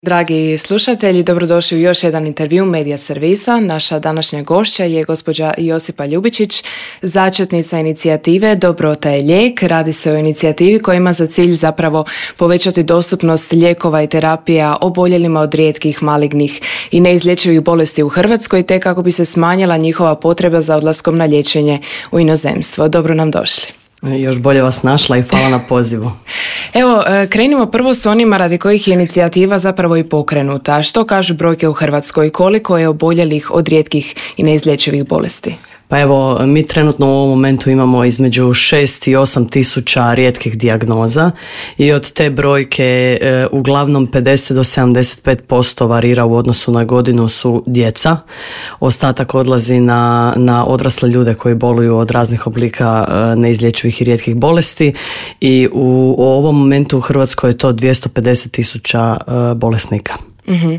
Dragi slušatelji, dobrodošli u još jedan intervju Medija servisa. Naša današnja gošća je gospođa Josipa Ljubičić, začetnica inicijative Dobrota je lijek. Radi se o inicijativi koja ima za cilj zapravo povećati dostupnost lijekova i terapija oboljelima od rijetkih, malignih i neizlječivih bolesti u Hrvatskoj, te kako bi se smanjila njihova potreba za odlaskom na liječenje u inozemstvo. Dobro nam došli. Još bolje vas našla i hvala na pozivu. Evo, krenimo prvo s onima radi kojih je inicijativa zapravo i pokrenuta. Što kažu brojke u Hrvatskoj? Koliko je oboljelih od rijetkih i neizlječivih bolesti? Pa evo, mi trenutno u ovom momentu imamo između 6 i 8 tisuća rijetkih dijagnoza i od te brojke uglavnom 50 do 75% varira u odnosu na godinu su djeca. Ostatak odlazi na odrasle ljude koji boluju od raznih oblika neizlječivih i rijetkih bolesti i u ovom momentu u Hrvatskoj je to 250 tisuća bolesnika. Mm-hmm.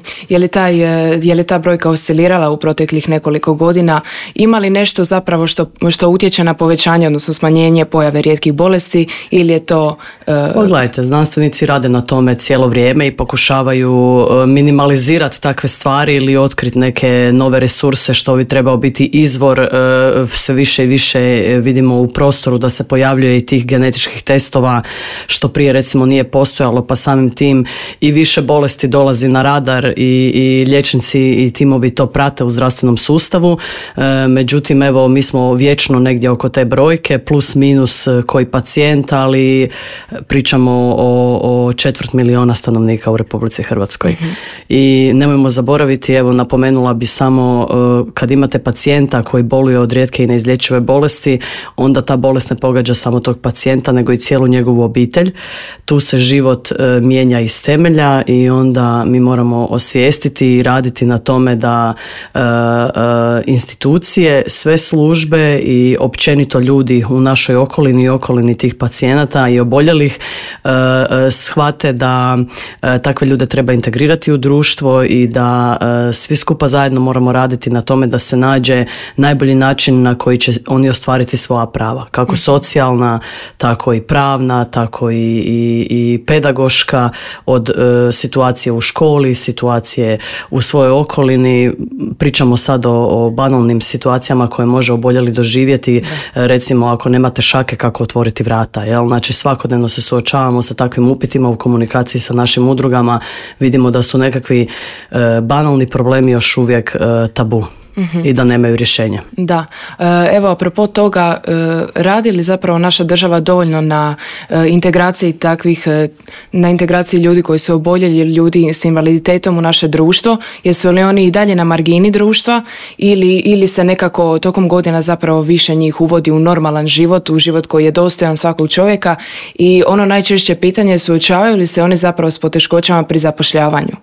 Je li ta brojka oscilirala u proteklih nekoliko godina? Ima li nešto zapravo što utječe na povećanje, odnosno smanjenje pojave rijetkih bolesti ili je to... Pogledajte, znanstvenici rade na tome cijelo vrijeme i pokušavaju minimalizirati takve stvari ili otkriti neke nove resurse što bi trebao biti izvor. Sve više i više vidimo u prostoru da se pojavljuje i tih genetičkih testova što prije recimo nije postojalo, pa samim tim i više bolesti dolazi na radar i liječnici i timovi to prate u zdravstvenom sustavu. Međutim, evo, mi smo vječno negdje oko te brojke, plus minus koji pacijent, ali pričamo o 250.000 stanovnika u Republici Hrvatskoj. Mm-hmm. I nemojmo zaboraviti, evo, napomenula bi samo, kad imate pacijenta koji boluje od rijetke i neizlječive bolesti, onda ta bolest ne pogađa samo tog pacijenta, nego i cijelu njegovu obitelj. Tu se život mijenja iz temelja i onda mi moramo osvijestiti i raditi na tome da institucije, sve službe i općenito ljudi u našoj okolini i okolini tih pacijenata i oboljelih shvate da takve ljude treba integrirati u društvo i da svi skupa zajedno moramo raditi na tome da se nađe najbolji način na koji će oni ostvariti svoja prava, kako socijalna, tako i pravna, tako i pedagoška, od situacije u školi, situacije u svojoj okolini. Pričamo sad o banalnim situacijama koje može oboljeli doživjeti, recimo ako nemate šake kako otvoriti vrata, jel? Znači svakodnevno se suočavamo sa takvim upitima u komunikaciji sa našim udrugama, vidimo da su nekakvi banalni problemi još uvijek tabu. Mm-hmm. I da nemaju rješenja. Da. Evo, apropo toga, radi li zapravo naša država dovoljno na integraciji na integraciji ljudi koji su oboljeli, ljudi s invaliditetom u naše društvo? Jesu li oni i dalje na margini društva ili se nekako tokom godina zapravo više njih uvodi u normalan život, u život koji je dostojan svakog čovjeka? I ono najčešće pitanje, suočavaju li se oni zapravo s poteškoćama pri zapošljavanju?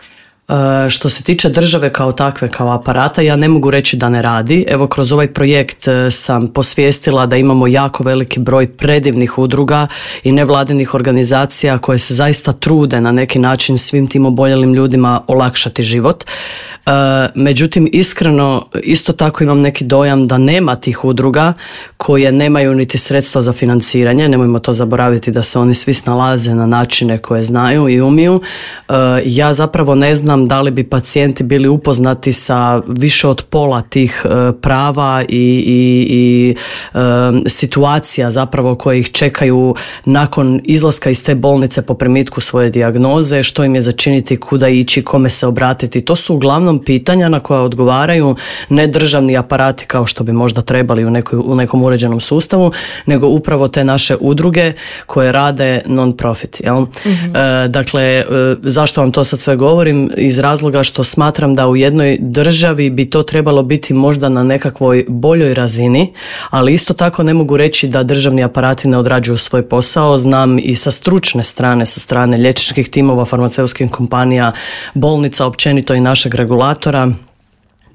Što se tiče države kao takve, kao aparata, ja ne mogu reći da ne radi. Evo, kroz ovaj projekt sam posvijestila da imamo jako veliki broj predivnih udruga i nevladinih organizacija koje se zaista trude na neki način svim tim oboljelim ljudima olakšati život. Međutim, iskreno, isto tako imam neki dojam da nema tih udruga koje nemaju niti sredstva za financiranje. Nemojmo to zaboraviti da se oni svi snalaze na načine koje znaju i umiju. Ja zapravo ne znam da li bi pacijenti bili upoznati sa više od pola tih prava i situacija zapravo koje ih čekaju nakon izlaska iz te bolnice po primitku svoje dijagnoze, što im je začiniti, kuda ići, kome se obratiti. To su uglavnom pitanja na koja odgovaraju ne državni aparati kao što bi možda trebali u nekom uređenom sustavu, nego upravo te naše udruge koje rade non-profit. Jel? Mm-hmm. Dakle, zašto vam to sad sve govorim? Iz razloga što smatram da u jednoj državi bi to trebalo biti možda na nekakvoj boljoj razini, ali isto tako ne mogu reći da državni aparati ne odrađuju svoj posao. Znam i sa stručne strane, sa strane liječničkih timova, farmaceutskih kompanija, bolnica općenito i našeg regulatora,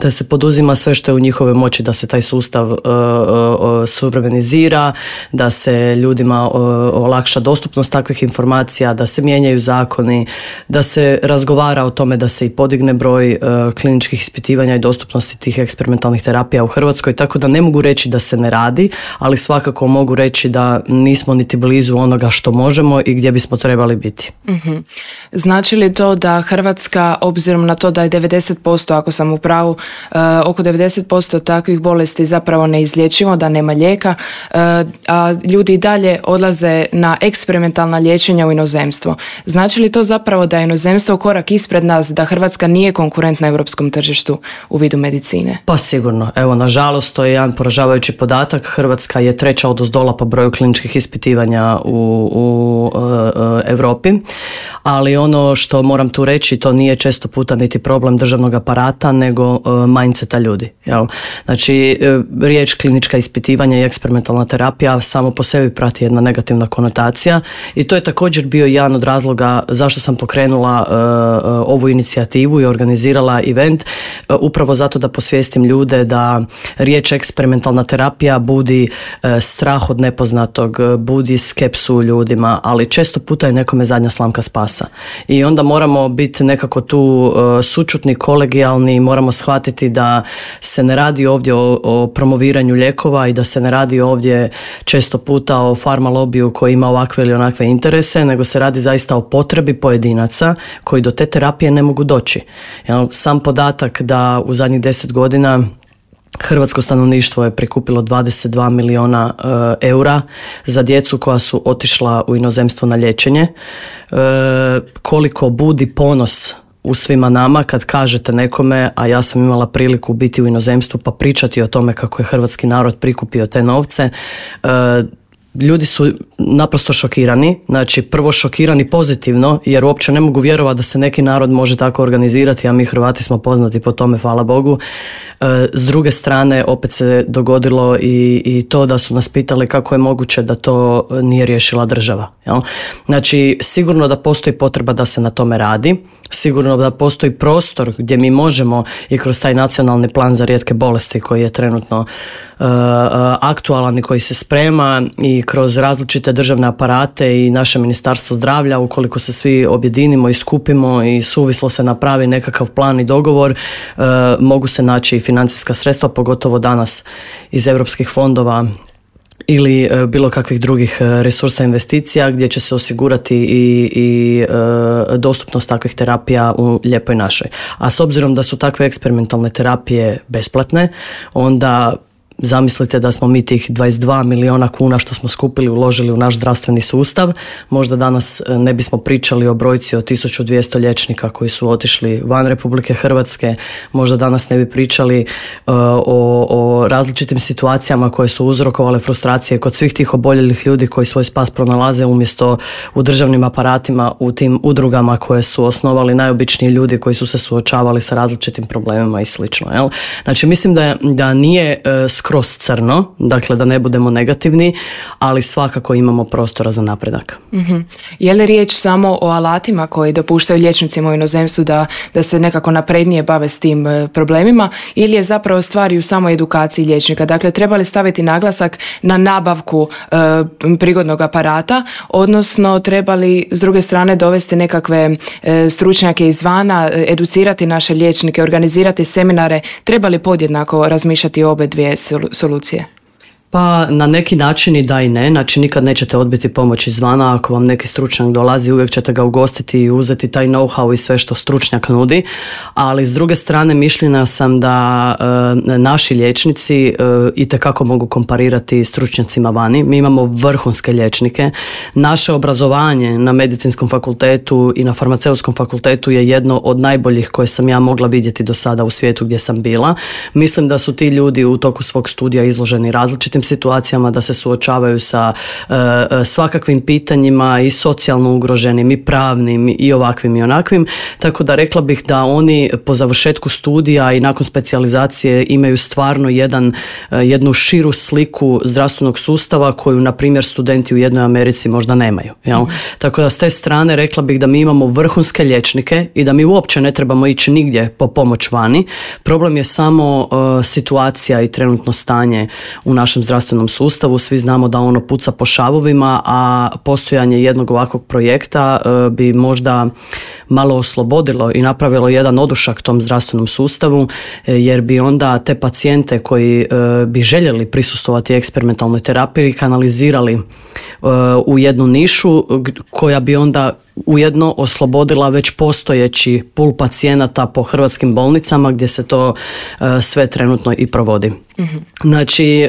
da se poduzima sve što je u njihovoj moći da se taj sustav suvremenizira, da se ljudima olakša dostupnost takvih informacija, da se mijenjaju zakoni, da se razgovara o tome da se i podigne broj kliničkih ispitivanja i dostupnosti tih eksperimentalnih terapija u Hrvatskoj, tako da ne mogu reći da se ne radi, ali svakako mogu reći da nismo niti blizu onoga što možemo i gdje bismo trebali biti. Mm-hmm. Znači li to da Hrvatska, obzirom na to da je 90%, ako sam u pravu, oko 90% takvih bolesti zapravo neizlječivo, da nema lijeka, a ljudi i dalje odlaze na eksperimentalna liječenja u inozemstvo. Znači li to zapravo da je inozemstvo korak ispred nas, da Hrvatska nije konkurent na europskom tržištu u vidu medicine? Pa sigurno. Evo, nažalost, to je jedan poražavajući podatak. Hrvatska je 3. odozdola po broju kliničkih ispitivanja u Europi, ali ono što moram tu reći, to nije često puta niti problem državnog aparata, nego mindseta ljudi. Jel? Znači, riječ klinička ispitivanja i eksperimentalna terapija samo po sebi prati jedna negativna konotacija i to je također bio jedan od razloga zašto sam pokrenula ovu inicijativu i organizirala event, upravo zato da posvijestim ljude da riječ eksperimentalna terapija budi strah od nepoznatog, budi skepsu u ljudima, ali često puta je nekome zadnja slamka spasa. I onda moramo biti nekako tu sućutni, kolegijalni, moramo shvatiti da se ne radi ovdje o promoviranju lijekova i da se ne radi ovdje često puta o farma lobiju koji ima ovakve ili onakve interese, nego se radi zaista o potrebi pojedinaca koji do te terapije ne mogu doći. Sam podatak da u zadnjih 10 godina hrvatsko stanovništvo je prikupilo 22 milijuna eura za djecu koja su otišla u inozemstvo na liječenje. Koliko budi ponos u svima nama kad kažete nekome, a ja sam imala priliku biti u inozemstvu pa pričati o tome kako je hrvatski narod prikupio te novce, ljudi su naprosto šokirani, znači prvo šokirani pozitivno jer uopće ne mogu vjerovati da se neki narod može tako organizirati, a mi Hrvati smo poznati po tome, hvala Bogu. S druge strane opet se dogodilo i to da su nas pitali kako je moguće da to nije riješila država. Jel? Znači sigurno da postoji potreba da se na tome radi, sigurno da postoji prostor gdje mi možemo i kroz taj nacionalni plan za rijetke bolesti koji je trenutno aktualan i koji se sprema i kroz različite državne aparate i naše ministarstvo zdravlja, ukoliko se svi objedinimo i skupimo i suvislo se napravi nekakav plan i dogovor, mogu se naći i financijska sredstva, pogotovo danas iz europskih fondova ili bilo kakvih drugih resursa investicija gdje će se osigurati i dostupnost takvih terapija u lijepoj našoj. A s obzirom da su takve eksperimentalne terapije besplatne, onda zamislite da smo mi tih 22 milijuna kuna što smo skupili uložili u naš zdravstveni sustav, možda danas ne bismo pričali o brojci od 1200 liječnika koji su otišli van Republike Hrvatske, možda danas ne bi pričali o različitim situacijama koje su uzrokovale frustracije kod svih tih oboljelih ljudi koji svoj spas pronalaze umjesto u državnim aparatima, u tim udrugama koje su osnovali najobičniji ljudi koji su se suočavali sa različitim problemima i slično. Jel? Znači mislim da nije skroz crno, dakle da ne budemo negativni, ali svakako imamo prostora za napredak. Mm-hmm. Je li riječ samo o alatima koji dopuštaju liječnicima u inozemstvu da se nekako naprednije bave s tim problemima ili je zapravo stvar i u samoj edukaciji liječnika? Dakle, treba li staviti naglasak na nabavku prigodnog aparata, odnosno treba li s druge strane dovesti nekakve stručnjake izvana, educirati naše liječnike, organizirati seminare, treba li podjednako razmišljati o obe dvije solucije? Pa na neki način i da i ne, znači nikad nećete odbiti pomoć izvana, ako vam neki stručnjak dolazi uvijek ćete ga ugostiti i uzeti taj know-how i sve što stručnjak nudi, ali s druge strane mišljenja sam da naši liječnici itekako mogu komparirati stručnjacima vani. Mi imamo vrhunske liječnike, naše obrazovanje na medicinskom fakultetu i na farmaceutskom fakultetu je jedno od najboljih koje sam ja mogla vidjeti do sada u svijetu gdje sam bila. Mislim da su ti ljudi u toku svog studija izloženi različitim teškim situacijama, da se suočavaju sa svakakvim pitanjima i socijalno ugroženim i pravnim i ovakvim i onakvim, tako da rekla bih da oni po završetku studija i nakon specijalizacije imaju stvarno jednu širu sliku zdravstvenog sustava koju, na primjer, studenti u jednoj Americi možda nemaju. Jel? Tako da s te strane rekla bih da mi imamo vrhunske liječnike i da mi uopće ne trebamo ići nigdje po pomoć vani. Problem je samo situacija i trenutno stanje u našem zdravstvenom sustavu. Svi znamo da ono puca po šavovima, a postojanje jednog ovakvog projekta bi možda malo oslobodilo i napravilo jedan odušak tom zdravstvenom sustavu, jer bi onda te pacijente koji bi željeli prisustvovati eksperimentalnoj terapiji kanalizirali u jednu nišu koja bi onda ujedno oslobodila već postojeći pul pacijenata po hrvatskim bolnicama gdje se to sve trenutno i provodi. Znači,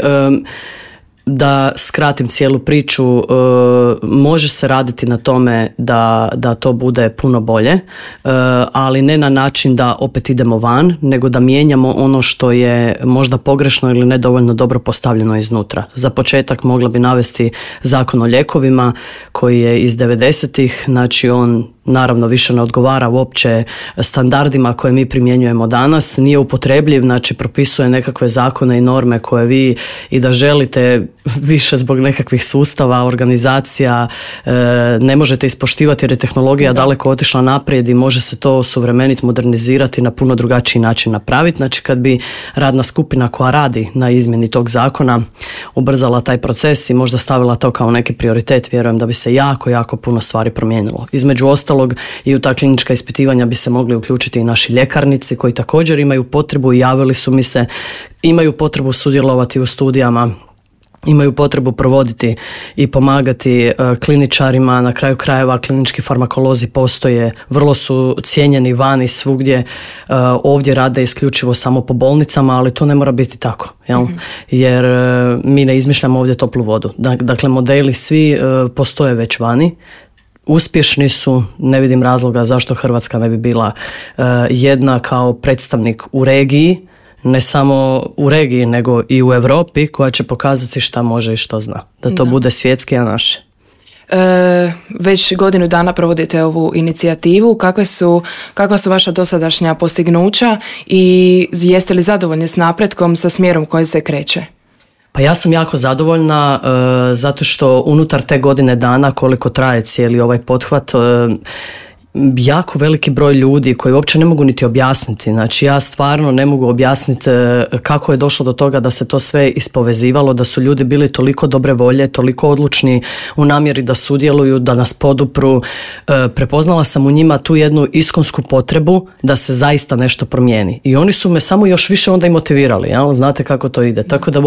da skratim cijelu priču, može se raditi na tome da to bude puno bolje, ali ne na način da opet idemo van, nego da mijenjamo ono što je možda pogrešno ili nedovoljno dobro postavljeno iznutra. Za početak mogla bi navesti Zakon o lijekovima koji je iz 90-ih, znači on naravno više ne odgovara uopće standardima koje mi primjenjujemo danas, nije upotrebljiv, znači propisuje nekakve zakone i norme koje vi i da želite više zbog nekakvih sustava, organizacija ne možete ispoštivati jer je tehnologija daleko otišla naprijed i može se to osuvremeniti, modernizirati, na puno drugačiji način napraviti. Znači kad bi radna skupina koja radi na izmjeni tog zakona ubrzala taj proces i možda stavila to kao neki prioritet, vjerujem da bi se jako, jako puno stvari promijenilo. Između ostalog i u ta klinička ispitivanja bi se mogli uključiti i naši ljekarnici koji također imaju potrebu i javili su mi se, imaju potrebu sudjelovati u studijama, imaju potrebu provoditi i pomagati kliničarima. Na kraju krajeva klinički farmakolozi postoje, vrlo su cijenjeni vani svugdje, ovdje rade isključivo samo po bolnicama, ali to ne mora biti tako, jel? Jer mi ne izmišljamo ovdje toplu vodu. Dakle, modeli svi postoje već vani, uspješni su, ne vidim razloga zašto Hrvatska ne bi bila jedna kao predstavnik u regiji, ne samo u regiji nego i u Europi, koja će pokazati šta može i što zna. Da to bude svjetski, a naše. Već godinu dana provodite ovu inicijativu. Kakva su vaša dosadašnja postignuća i jeste li zadovoljni s napretkom, sa smjerom koji se kreće? Pa ja sam jako zadovoljna zato što unutar te godine dana koliko traje cijeli ovaj pothvat, jako veliki broj ljudi koji uopće ne mogu niti objasniti. Znači ja stvarno ne mogu objasniti kako je došlo do toga da se to sve ispovezivalo, da su ljudi bili toliko dobre volje, toliko odlučni u namjeri da sudjeluju, da nas podupru. Prepoznala sam u njima tu jednu iskonsku potrebu da se zaista nešto promijeni. I oni su me samo još više onda i motivirali. Jel? Znate kako to ide. Tako da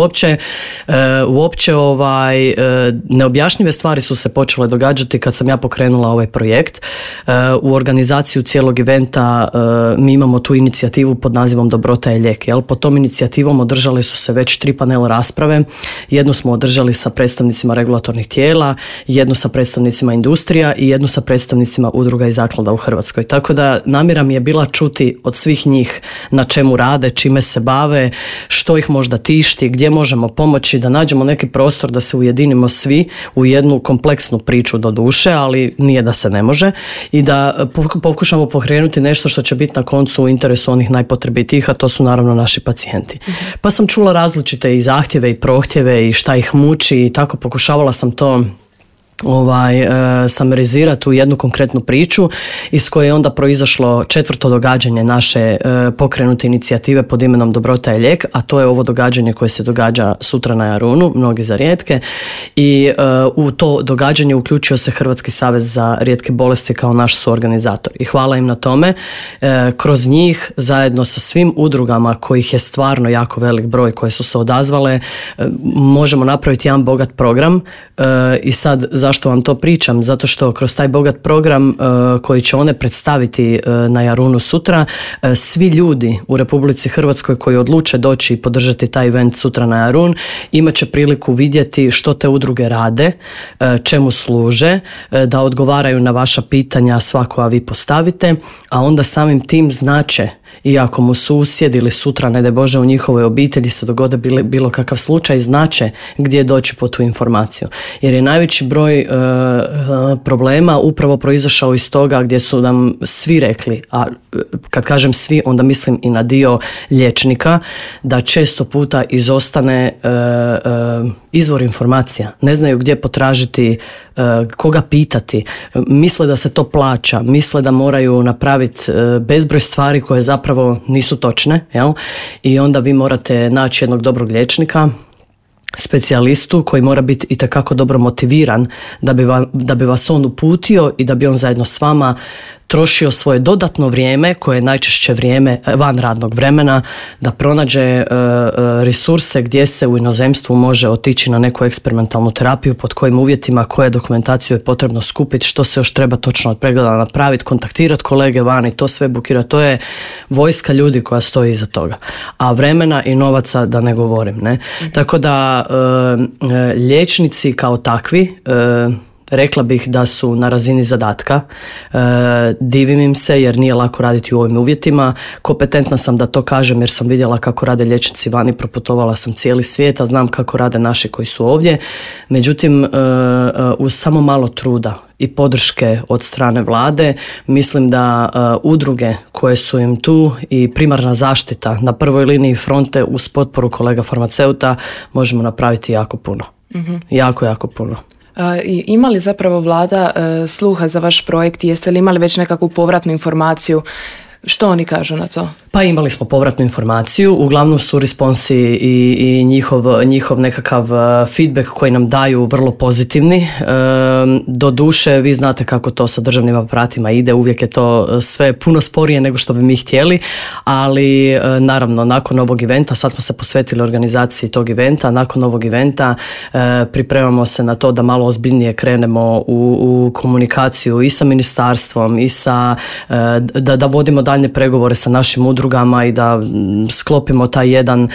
uopće neobjašnjive stvari su se počele događati kad sam ja pokrenula ovaj projekt. U organizaciju cijelog eventa mi imamo tu inicijativu pod nazivom Dobrota je lijek. Jel? Pod tom inicijativom održali su se već 3 panel rasprave. Jednu smo održali sa predstavnicima regulatornih tijela, jednu sa predstavnicima industrija i jednu sa predstavnicima udruga i zaklada u Hrvatskoj. Tako da namjera mi je bila čuti od svih njih na čemu rade, čime se bave, što ih možda tišti, gdje možemo pomoći, da nađemo neki prostor da se ujedinimo svi u jednu kompleksnu priču do duše, ali nije da se ne može, i da pokušamo pokrenuti nešto što će biti na koncu u interesu onih najpotrebitijih, a to su naravno naši pacijenti. Pa sam čula različite i zahtjeve i prohtjeve i šta ih muči i tako pokušavala sam to samarizirati u jednu konkretnu priču iz koje je onda proizašlo 4. događanje naše pokrenute inicijative pod imenom Dobrota je lijek, a to je ovo događanje koje se događa sutra na Jarunu, mnogi za rijetke, i u to događanje uključio se Hrvatski savez za rijetke bolesti kao naš suorganizator i hvala im na tome. Kroz njih zajedno sa svim udrugama kojih je stvarno jako velik broj koje su se odazvale možemo napraviti jedan bogat program i sad zašto vam to pričam? Zato što kroz taj bogat program koji će one predstaviti na Jarunu sutra, svi ljudi u Republici Hrvatskoj koji odluče doći i podržati taj event sutra na Jarun imat će priliku vidjeti što te udruge rade, čemu služe, da odgovaraju na vaša pitanja sva koja vi postavite, a onda samim tim znače I ako mu susjed ili sutra, ne daj Bože, u njihovoj obitelji se dogode bilo kakav slučaj, znače gdje doći po tu informaciju. Jer je najveći broj problema upravo proizašao iz toga gdje su nam svi rekli, a kad kažem svi, onda mislim i na dio liječnika, da često puta izostane izvor informacija. Ne znaju gdje potražiti, koga pitati. Misle da se to plaća, misle da moraju napraviti bezbroj stvari koje zapravo nisu točne, jel? I onda vi morate naći jednog dobrog specijalistu koji mora biti itekako dobro motiviran da bi vas on uputio i da bi on zajedno s vama trošio svoje dodatno vrijeme, koje je najčešće vrijeme van radnog vremena, da pronađe resurse gdje se u inozemstvu može otići na neku eksperimentalnu terapiju, pod kojim uvjetima, koje dokumentaciju je potrebno skupiti, što se još treba točno od pregleda napraviti, kontaktirati kolege vani, to sve bukirati. To je vojska ljudi koja stoji iza toga. A vremena i novaca da ne govorim. Ne? Tako da liječnici kao takvi, rekla bih da su na razini zadatka. Divim im se jer nije lako raditi u ovim uvjetima. Kompetentna sam da to kažem jer sam vidjela kako rade liječnici vani, proputovala sam cijeli svijet, a znam kako rade naši koji su ovdje. Međutim, uz samo malo truda i podrške od strane vlade, mislim da udruge koje su im tu i primarna zaštita na prvoj liniji fronte uz potporu kolega farmaceuta možemo napraviti jako puno. Mm-hmm. Jako puno. Ima li zapravo vlada sluha za vaš projekt? Jeste li imali već nekakvu povratnu informaciju? Što oni kažu na to? Pa imali smo povratnu informaciju, uglavnom su responsi i njihov nekakav feedback koji nam daju vrlo pozitivni. Do duše, vi znate kako to sa državnim aparatima ide, uvijek je to sve puno sporije nego što bi mi htjeli, ali naravno nakon ovog eventa, sad smo se posvetili organizaciji tog eventa, nakon ovog eventa pripremamo se na to da malo ozbiljnije krenemo u komunikaciju i sa ministarstvom i sa, da vodimo daljnje pregovore sa našim udrugama i da sklopimo taj jedan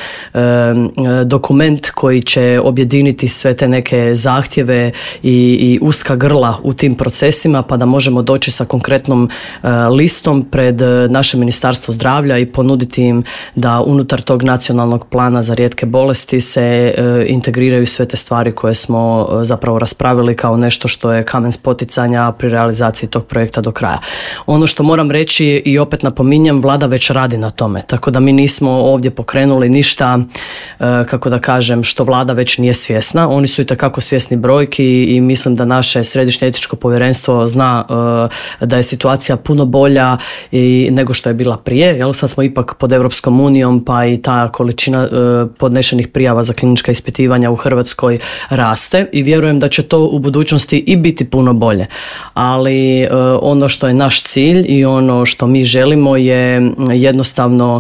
dokument koji će objediniti sve te neke zahtjeve i uska grla u tim procesima, pa da možemo doći sa konkretnom listom pred naše Ministarstvo zdravlja i ponuditi im da unutar tog nacionalnog plana za rijetke bolesti se integriraju sve te stvari koje smo zapravo raspravili kao nešto što je kamen spoticanja pri realizaciji tog projekta do kraja. Ono što moram reći i opet napominjem, vlada već radi na tome, tako da mi nismo ovdje pokrenuli ništa, kako da kažem, što vlada već nije svjesna. Oni su itekako svjesni brojki i mislim da naše Središnje etičko povjerenstvo zna da je situacija puno bolja nego što je bila prije. Jel, sad smo ipak pod Europskom unijom, pa i ta količina podnešenih prijava za klinička ispitivanja u Hrvatskoj raste i vjerujem da će to u budućnosti i biti puno bolje. Ali ono što je naš cilj i ono što mi želimo je jednostavno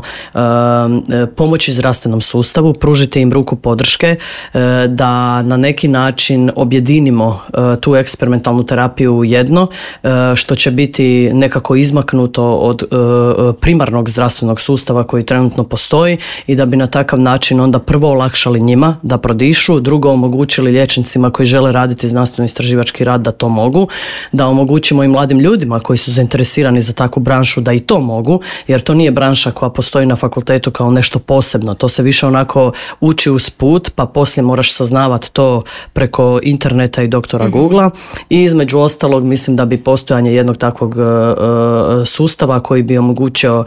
pomoći zdravstvenom sustavu, pružiti im ruku podrške, da na neki način objedinimo tu eksperimentalnu terapiju u jedno, što će biti nekako izmaknuto od primarnog zdravstvenog sustava koji trenutno postoji i da bi na takav način onda prvo olakšali njima da prodišu, drugo omogućili liječnicima koji žele raditi znanstveno-istraživački rad da to mogu, da omogućimo i mladim ljudima koji su zainteresirani za takvu branšu da i to mogu, jer to nije branša koja postoji na fakultetu kao nešto posebno. To se više onako uči uz put, pa poslije moraš saznavati to preko interneta i doktora Googlea. I između ostalog mislim da bi postojanje jednog takvog sustava koji bi omogućio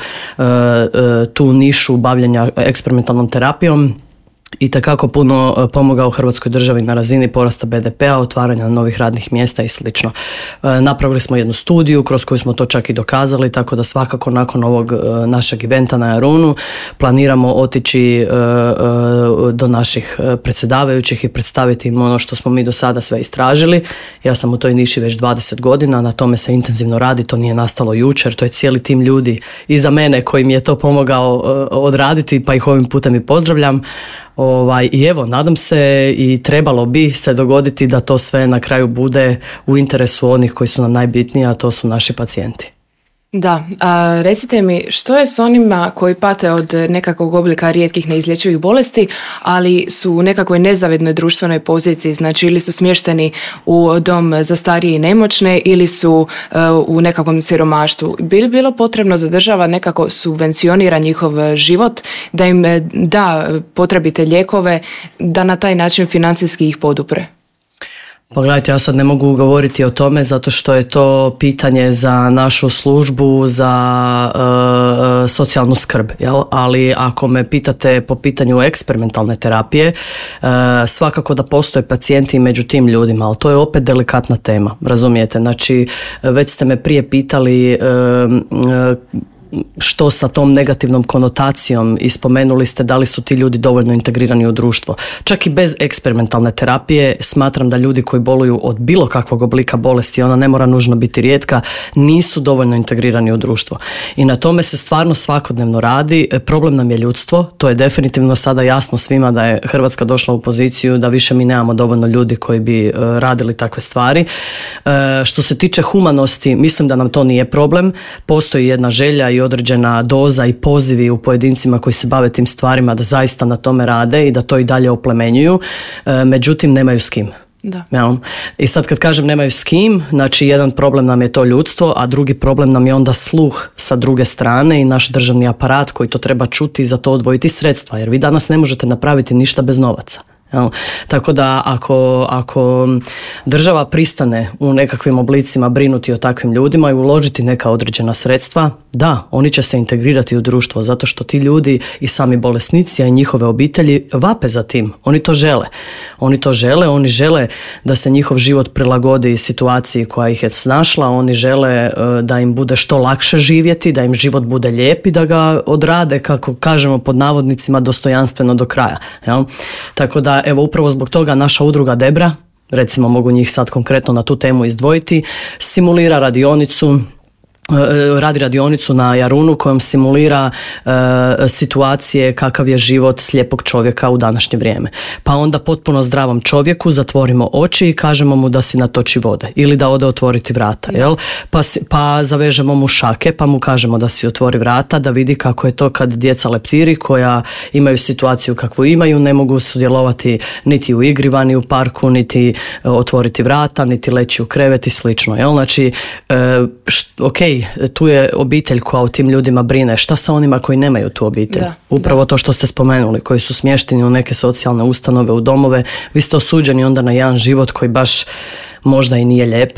tu nišu bavljenja eksperimentalnom terapijom i takako puno pomogao Hrvatskoj državi na razini porasta BDP-a, otvaranja novih radnih mjesta i slično. Napravili smo jednu studiju kroz koju smo to čak i dokazali, tako da svakako nakon ovog našeg eventa na Jarunu planiramo otići do naših predsjedavajućih i predstaviti im ono što smo mi do sada sve istražili. Ja sam u toj niši već 20 godina, na tome se intenzivno radi, to nije nastalo jučer, to je cijeli tim ljudi iza mene koji mi je to pomogao odraditi, pa ih ovim putem i pozdravljam. I evo, nadam se i trebalo bi se dogoditi da to sve na kraju bude u interesu onih koji su nam najbitniji, a to su naši pacijenti. Da, recite mi što je s onima koji pate od nekakvog oblika rijetkih neizlječivih bolesti, ali su u nekakvoj nezavidnoj društvenoj poziciji, znači ili su smješteni u dom za starije i nemoćne ili su u nekakvom siromaštvu. Bi li bilo potrebno da država nekako subvencionira njihov život, da im da potrebite lijekove, da na taj način financijski ih podupre? Pogledajte, ja sad ne mogu govoriti o tome zato što je to pitanje za našu službu za socijalnu skrb, jel? Ali ako me pitate po pitanju eksperimentalne terapije, svakako da postoje pacijenti među tim ljudima, ali to je opet delikatna tema, razumijete? Znači, već ste me prije pitali što sa tom negativnom konotacijom i spomenuli ste da li su ti ljudi dovoljno integrirani u društvo. Čak i bez eksperimentalne terapije smatram da ljudi koji boluju od bilo kakvog oblika bolesti, ona ne mora nužno biti rijetka, nisu dovoljno integrirani u društvo. I na tome se stvarno svakodnevno radi. Problem nam je ljudstvo, to je definitivno sada jasno svima da je Hrvatska došla u poziciju da više mi nemamo dovoljno ljudi koji bi radili takve stvari. Što se tiče humanosti, mislim da nam to nije problem. Postoji jedna želja i određena doza i pozivi u pojedincima koji se bave tim stvarima da zaista na tome rade i da to i dalje oplemenjuju, međutim nemaju s kim. Da. Ja. I sad kad kažem nemaju s kim, znači jedan problem nam je to ljudstvo, a drugi problem nam je onda sluh sa druge strane i naš državni aparat koji to treba čuti i za to odvojiti sredstva, jer vi danas ne možete napraviti ništa bez novaca. Tako da ako država pristane u nekakvim oblicima brinuti o takvim ljudima i uložiti neka određena sredstva, da, oni će se integrirati u društvo zato što ti ljudi i sami bolesnici, a i njihove obitelji vape za tim. Oni to žele. Oni žele da se njihov život prilagodi situaciji koja ih je snašla, oni žele da im bude što lakše živjeti, da im život bude lijep i da ga odrade, kako kažemo pod navodnicima, dostojanstveno do kraja. Jel? Tako da, evo, upravo zbog toga naša udruga Debra, recimo mogu njih sad konkretno na tu temu izdvojiti, simulira radi radionicu na Jarunu kojom simulira situacije kakav je život slijepog čovjeka u današnje vrijeme. Pa onda potpuno zdravom čovjeku zatvorimo oči i kažemo mu da si natoči vode ili da ode otvoriti vrata. Jel? Pa zavežemo mu šake pa mu kažemo da si otvori vrata, da vidi kako je to kad djeca leptiri koja imaju situaciju kakvu imaju ne mogu sudjelovati niti u igri vani u parku, niti otvoriti vrata, niti leći u krevet i slično. Jel? Znači, tu je obitelj koja o tim ljudima brine. Šta sa onima koji nemaju tu obitelj? Upravo to što ste spomenuli, koji su smješteni u neke socijalne ustanove, u domove. Vi ste osuđeni onda na jedan život koji baš možda i nije lijep.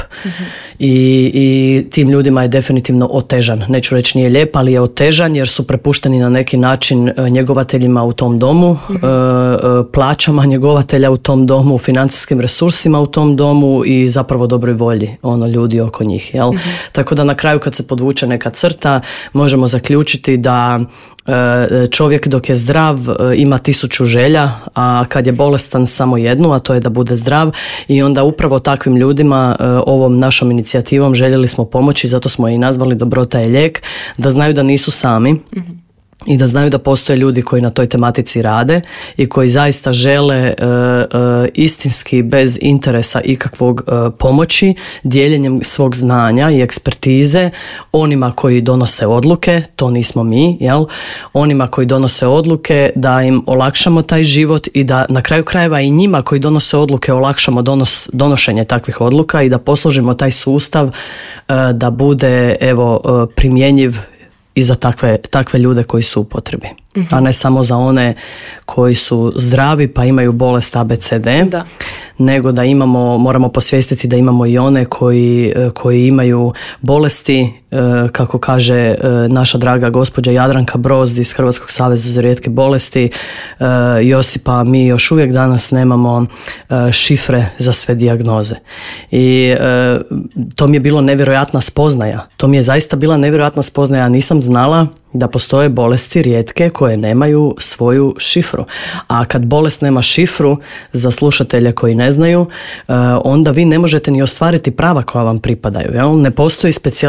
I tim ljudima je definitivno otežan. Neću reći nije lijep, ali je otežan jer su prepušteni na neki način njegovateljima u tom domu, plaćama njegovatelja u tom domu, financijskim resursima u tom domu i zapravo dobroj volji ljudi oko njih. Jel? Tako da na kraju kad se podvuče neka crta možemo zaključiti da čovjek dok je zdrav ima 1000 želja, a kad je bolestan samo jednu, a to je da bude zdrav. I onda upravo takvim ljudima ovom našom inicijativom željeli smo pomoći, zato smo i nazvali Dobrota je lijek, da znaju da nisu sami. I da znaju da postoje ljudi koji na toj tematici rade i koji zaista žele istinski bez interesa ikakvog pomoći, dijeljenjem svog znanja i ekspertize onima koji donose odluke, to nismo mi, jel? Onima koji donose odluke da im olakšamo taj život i da na kraju krajeva i njima koji donose odluke olakšamo donošenje takvih odluka i da posložimo taj sustav da bude primjenjiv i za takve ljude koji su u potrebi, a ne samo za one koji su zdravi pa imaju bolest ABCD, nego da moramo posvijestiti da imamo i one koji imaju bolesti, kako kaže naša draga gospođa Jadranka Broz iz Hrvatskog saveza za rijetke bolesti, Josipa, mi još uvijek danas nemamo šifre za sve dijagnoze. I to mi je bilo nevjerojatna spoznaja. To mi je zaista bila nevjerojatna spoznaja. Nisam znala da postoje bolesti rijetke koje nemaju svoju šifru. A kad bolest nema šifru, za slušatelje koji ne znaju, onda vi ne možete ni ostvariti prava koja vam pripadaju. Jel? Ne postoji specijalist koji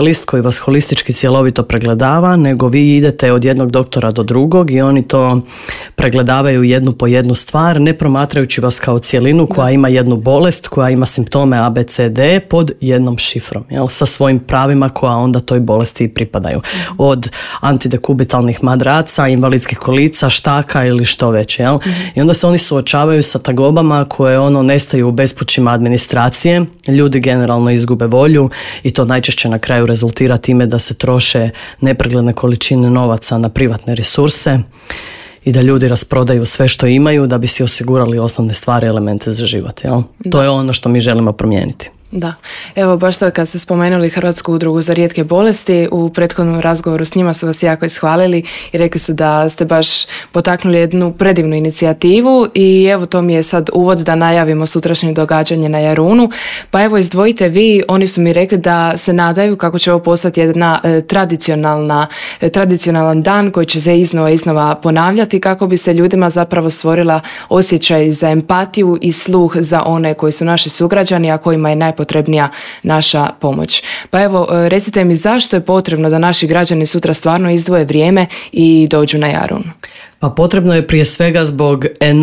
vas holistički cjelovito pregledava, nego vi idete od jednog doktora do drugog i oni to pregledavaju jednu po jednu stvar, ne promatrajući vas kao cjelinu koja ima jednu bolest, koja ima simptome ABCD pod jednom šifrom, jel, sa svojim pravima koja onda toj bolesti pripadaju. Od antidekubitalnih madraca, invalidskih kolica, štaka ili što već. Jel? I onda se oni suočavaju sa tagobama koje nestaju u bespućima administracije, ljudi generalno izgube volju i to najčešće na kraju rezultira time da se troše nepregledne količine novaca na privatne resurse i da ljudi rasprodaju sve što imaju da bi si osigurali osnovne stvari, elemente za život. Jel? To je ono što mi želimo promijeniti. Da, evo baš sad kad ste spomenuli Hrvatsku udrugu za rijetke bolesti, u prethodnom razgovoru s njima su vas jako ishvalili i rekli su da ste baš potaknuli jednu predivnu inicijativu i evo to mi je sad uvod da najavimo sutrašnje događanje na Jarunu. Pa evo izdvojite vi, oni su mi rekli da se nadaju kako će ovo postati jedna tradicionalan dan koji će se iznova ponavljati kako bi se ljudima zapravo stvorila osjećaj za empatiju i sluh za one koji su naši sugrađani, a kojima je najpotrebnija naša pomoć. Pa evo, recite mi zašto je potrebno da naši građani sutra stvarno izdvoje vrijeme i dođu na Jarun? Pa potrebno je prije svega zbog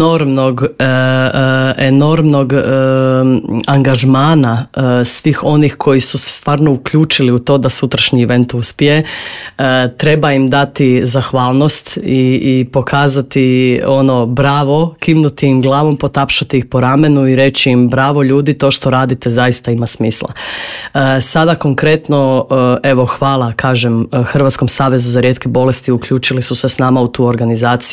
enormnog angažmana svih onih koji su se stvarno uključili u to da sutrašnji event uspije. Treba im dati zahvalnost i pokazati bravo, kivnuti im glavom, potapšati ih po ramenu i reći im bravo ljudi, to što radite zaista ima smisla. Sada konkretno, evo hvala, kažem, Hrvatskom savezu za rijetke bolesti, uključili su se s nama u tu organizaciju.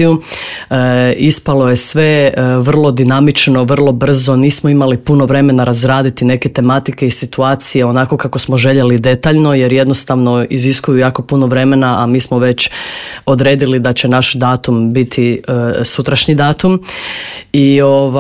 Ispalo je sve vrlo dinamično, vrlo brzo, nismo imali puno vremena razraditi neke tematike i situacije onako kako smo željeli detaljno, jer jednostavno iziskuju jako puno vremena, a mi smo već odredili da će naš datum biti sutrašnji datum i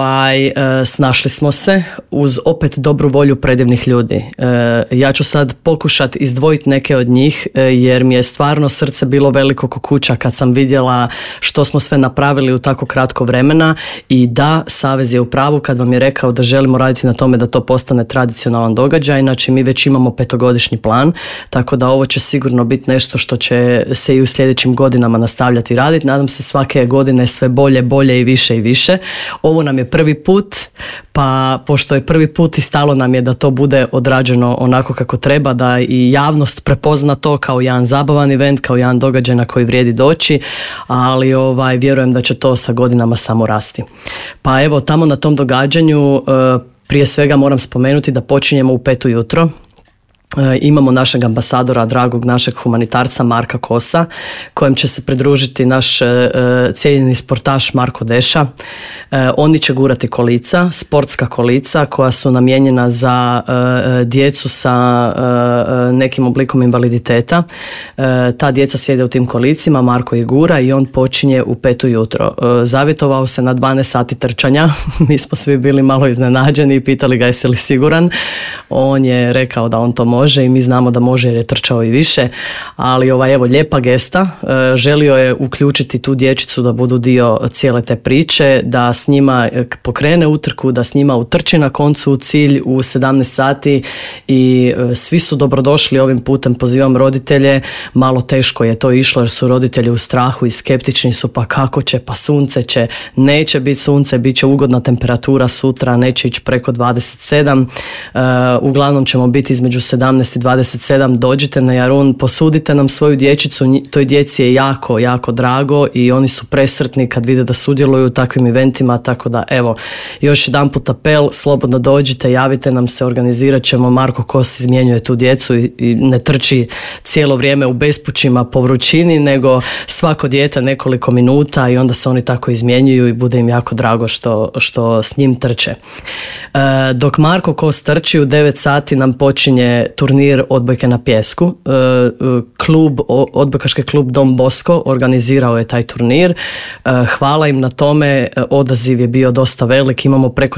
snašli smo se uz opet dobru volju predivnih ljudi. Ja ću sad pokušati izdvojiti neke od njih jer mi je stvarno srce bilo veliko ko kuća kad sam vidjela što smo sve napravili u tako kratko vremena i da, Savez je u pravu kad vam je rekao da želimo raditi na tome da to postane tradicionalan događaj, znači mi već imamo 5-godišnji plan, tako da ovo će sigurno biti nešto što će se i u sljedećim godinama nastavljati raditi. Nadam se svake godine sve bolje i više i više. Ovo nam je prvi put, pa pošto je prvi put i stalo nam je da to bude odrađeno onako kako treba, da i javnost prepozna to kao jedan zabavan event, kao jedan događaj na koji vrijedi doći, ali vjerujem da će to sa godinama samo rasti. Pa evo, tamo na tom događanju prije svega moram spomenuti da počinjemo u 5 ujutro. Imamo našeg ambasadora, dragog našeg humanitarca Marka Kosa, kojem će se pridružiti naš cijenjeni sportaš Marko Deša. Oni će gurati kolica, sportska kolica koja su namijenjena za djecu sa nekim oblikom invaliditeta. Ta djeca sjede u tim kolicima, Marko ih gura i on počinje u 5 ujutro. Zavjetovao se na 12 sati trčanja, mi smo svi bili malo iznenađeni i pitali ga jesi li siguran. On je rekao da on to može i mi znamo da može jer je trčao i više, ali evo lijepa gesta, želio je uključiti tu dječicu da budu dio cijele te priče, da s njima pokrene utrku, da s njima utrči na koncu u cilj u 17 sati i svi su dobrodošli ovim putem, pozivam roditelje, malo teško je to išlo jer su roditelji u strahu i skeptični su pa kako će, pa sunce će, neće biti sunce, bit će ugodna temperatura sutra, neće ići preko 27, uglavnom ćemo biti između 17 i 27, dođite na Jarun, posudite nam svoju dječicu, toj djeci je jako, jako drago i oni su presretni kad vide da sudjeluju u takvim eventima, tako da evo, još jedanput apel, slobodno dođite, javite nam se, organizirat ćemo, Marko Kos izmjenjuje tu djecu i ne trči cijelo vrijeme u bespućima po vrućini, nego svako dijete nekoliko minuta i onda se oni tako izmjenjuju i bude im jako drago što s njim trče. Dok Marko Kos trči, u 9 sati nam počinje turnir odbojke na pijesku. Odbojkaški klub Don Bosco organizirao je taj turnir. Hvala im na tome, odaziv je bio dosta velik, imamo preko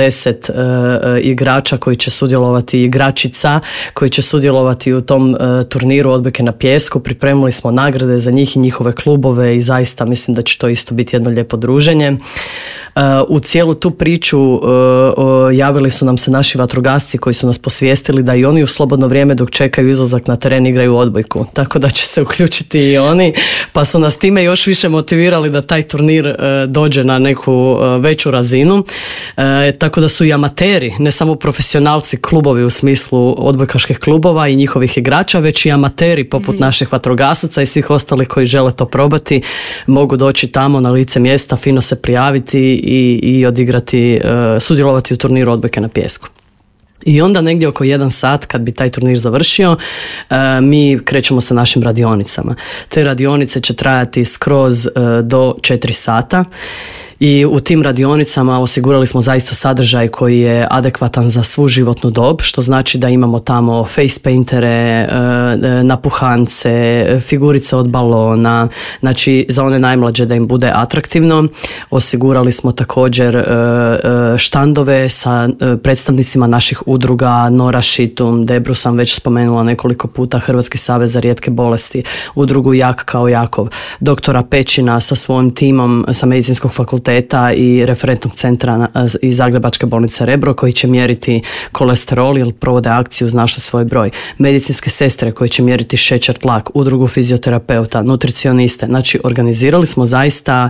70 igrača koji će sudjelovati, igračica koji će sudjelovati u tom turniru odbojke na pijesku. Pripremili smo nagrade za njih i njihove klubove i zaista mislim da će to isto biti jedno lijepo druženje. U cijelu tu priču javili su nam se naši vatrogasci koji su nas posvijestili da i oni u slobodno vrijeme dok čekaju izlazak na teren igraju odbojku, tako da će se uključiti i oni, pa su nas time još više motivirali da taj turnir dođe na neku veću razinu, tako da su i amateri, ne samo profesionalci, klubovi u smislu odbojkaških klubova i njihovih igrača, već i amateri poput naših vatrogasaca i svih ostalih koji žele to probati, mogu doći tamo na lice mjesta, fino se prijaviti i odigrati, sudjelovati u turniru odbojke na pijesku. I onda negdje oko 1 sat kad bi taj turnir završio, mi krećemo sa našim radionicama. Te radionice će trajati skroz do 4 sata. I u tim radionicama osigurali smo zaista sadržaj koji je adekvatan za svu životnu dob, što znači da imamo tamo face paintere, napuhance, figurice od balona, znači za one najmlađe da im bude atraktivno. Osigurali smo također štandove sa predstavnicima naših udruga, Nora Šitum, Debru sam već spomenula nekoliko puta, Hrvatski savez za rijetke bolesti, udrugu Jak kao Jakov, doktora Pečina sa svojim timom sa Medicinskog fakulteta i referentnog centra iz Zagrebačke bolnice Rebro koji će mjeriti kolesterol jer provode akciju Znaš svoj broj, medicinske sestre koji će mjeriti šećer, tlak, udrugu fizioterapeuta, nutricioniste. Znači organizirali smo zaista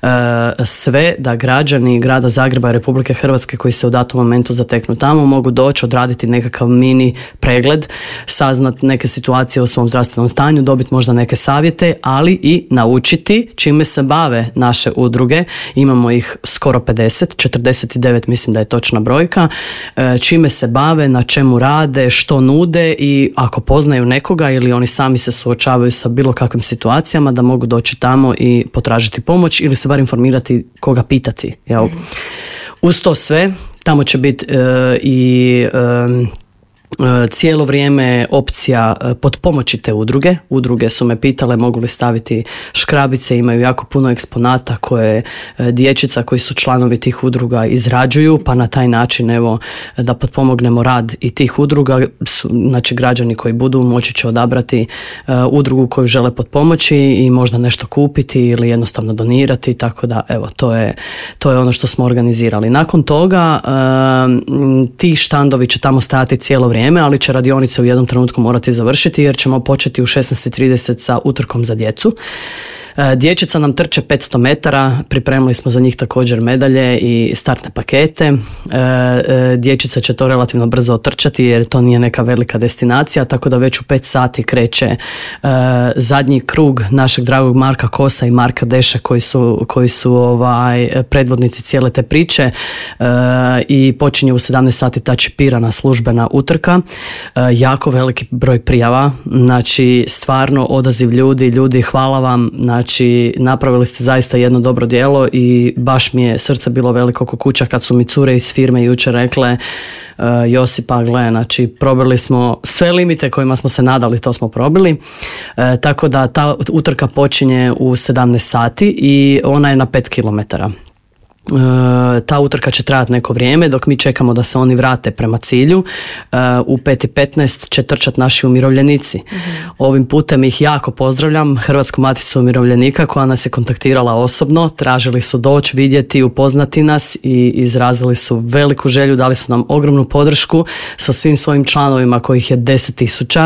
sve da građani grada Zagreba i Republike Hrvatske koji se u datom momentu zateknu tamo mogu doći, odraditi nekakav mini pregled, saznat neke situacije u svom zdravstvenom stanju, dobiti možda neke savjete, ali i naučiti čime se bave naše udruge. Imamo ih skoro 50, 49 mislim da je točna brojka, čime se bave, na čemu rade, što nude i ako poznaju nekoga ili oni sami se suočavaju sa bilo kakvim situacijama da mogu doći tamo i potražiti pomoć ili se bar informirati koga pitati. Jel? Uz to sve, tamo će biti i cijelo vrijeme opcija potpomoći te udruge. Udruge su me pitale mogu li staviti škrabice, imaju jako puno eksponata koje dječica koji su članovi tih udruga izrađuju, pa na taj način evo da potpomognemo rad i tih udruga. Znači građani koji budu moći će odabrati udrugu koju žele potpomoći i možda nešto kupiti ili jednostavno donirati, tako da evo to je ono što smo organizirali. Nakon toga ti štandovi će tamo stajati cijelo vrijeme, ali će radionice u jednom trenutku morati završiti jer ćemo početi u 16:30 sa utrkom za djecu. Dječica nam trče 500 metara, pripremili smo za njih također medalje i startne pakete. Dječica će to relativno brzo otrčati jer to nije neka velika destinacija, tako da već u 5 sati kreće zadnji krug našeg dragog Marka Kosa i Marka Deša koji su predvodnici cijele te priče i počinje u 17 sati ta čipirana službena utrka. Jako veliki broj prijava, znači stvarno odaziv ljudi, hvala vam. Znači, napravili ste zaista jedno dobro djelo i baš mi je srce bilo veliko ko kuća kad su mi cure iz firme jučer rekle Josipa, gle, znači probili smo sve limite kojima smo se nadali, to smo probili. Tako da ta utrka počinje u 17 sati i ona je na 5 kilometara. Ta utrka će trajati neko vrijeme dok mi čekamo da se oni vrate prema cilju. U 5:15 će trčati naši umirovljenici. Ovim putem ih jako pozdravljam, Hrvatsku maticu umirovljenika koja nas je kontaktirala osobno, tražili su doći, vidjeti, upoznati nas i izrazili su veliku želju, dali su nam ogromnu podršku sa svim svojim članovima kojih je 10,000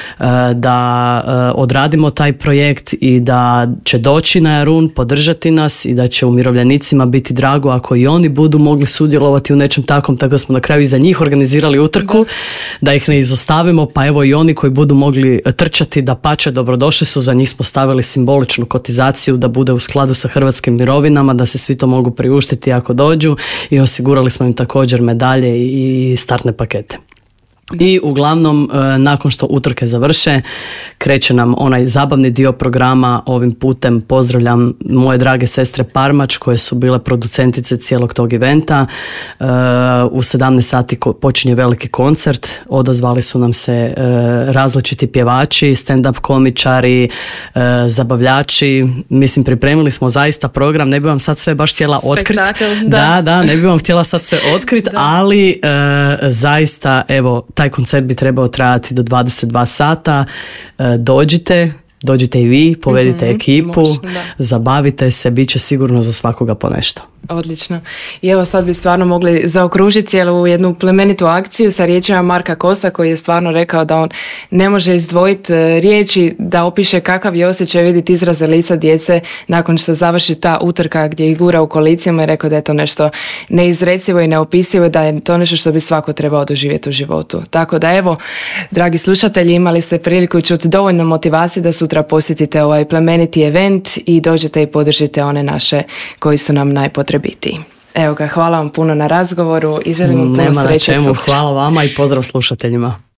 da odradimo taj projekt i da će doći na Jarun, podržati nas i da će umirovljenicima biti drago ako i oni budu mogli sudjelovati u nečem takvom, tako da smo na kraju i za njih organizirali utrku, da ih ne izostavimo, pa evo i oni koji budu mogli trčati, da pače, dobrodošli su, za njih smo stavili simboličnu kotizaciju da bude u skladu sa hrvatskim mirovinama, da se svi to mogu priuštiti ako dođu i osigurali smo im također medalje i startne pakete. I uglavnom nakon što utrke završe kreće nam onaj zabavni dio programa. Ovim putem pozdravljam moje drage sestre Parmač koje su bile producentice cijelog tog eventa. U 17 sati počinje veliki koncert, odazvali su nam se različiti pjevači, stand-up komičari, zabavljači. Mislim, pripremili smo zaista program, ne bi vam sad sve baš htjela otkriti. Da, ne bi vam htjela sad sve otkriti, ali zaista evo taj koncert bi trebao trajati do 22 sata. Dođite i vi, povedite ekipu, zabavite se, bit će sigurno za svakoga po nešto. Odlično. I evo sad bi stvarno mogli zaokružiti cijelu jednu plemenitu akciju sa riječima Marka Kosa, koji je stvarno rekao da on ne može izdvojiti riječi da opiše kakav je osjećaj vidjeti izraze lica djece nakon što završi ta utrka gdje ih gura u kolicijama, i rekao da je to nešto neizrecivo i neopisivo, da je to nešto što bi svako trebao doživjeti u životu. Tako da evo, dragi slušatelji, imali ste priliku čuti dovoljno motivacije da sutra posjetite ovaj plemeniti event i dođete i podržite one naše koji su nam najpotrebitiji. Evo ga, hvala vam puno na razgovoru i želim vam puno sreće sutra. Hvala vama i pozdrav slušateljima.